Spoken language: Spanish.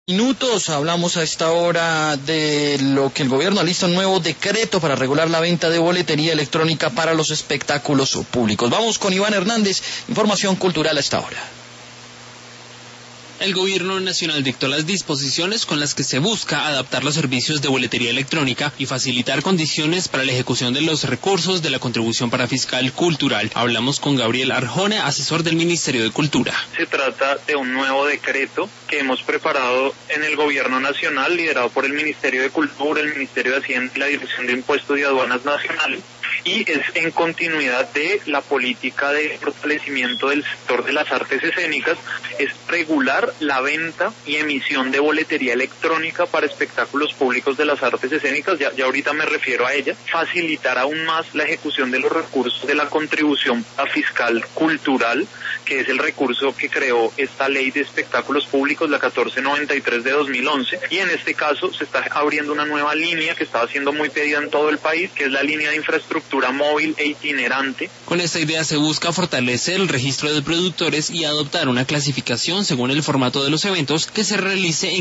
Minutos, hablamos a esta hora de lo que el gobierno alista un nuevo decreto para regular la venta de boletería electrónica para los espectáculos públicos. Vamos con Iván Hernández, información cultural a esta hora. El gobierno nacional dictó las disposiciones con las que se busca adaptar los servicios de boletería electrónica y facilitar condiciones para la ejecución de los recursos de la contribución para fiscal cultural. Hablamos con Gabriel Arjona, asesor del Ministerio de Cultura. Se trata de un nuevo decreto que hemos preparado en el gobierno nacional, liderado por el Ministerio de Cultura, el Ministerio de Hacienda y la Dirección de Impuestos y Aduanas Nacionales, y es en continuidad de la política de fortalecimiento del sector de las artes escénicas, es regular la venta y emisión de boletería electrónica para espectáculos públicos de las artes escénicas, ya ahorita me refiero a ella, facilitar aún más la ejecución de los recursos de la contribución fiscal cultural, que es el recurso que creó esta ley de espectáculos públicos, la 1493 de 2011, y en este caso se está abriendo una nueva línea que estaba siendo muy pedida en todo el país, que es la línea de infraestructura móvil e itinerante. Con esta idea se busca fortalecer el registro de productores y adoptar una clasificación según el formato de los eventos que se realice en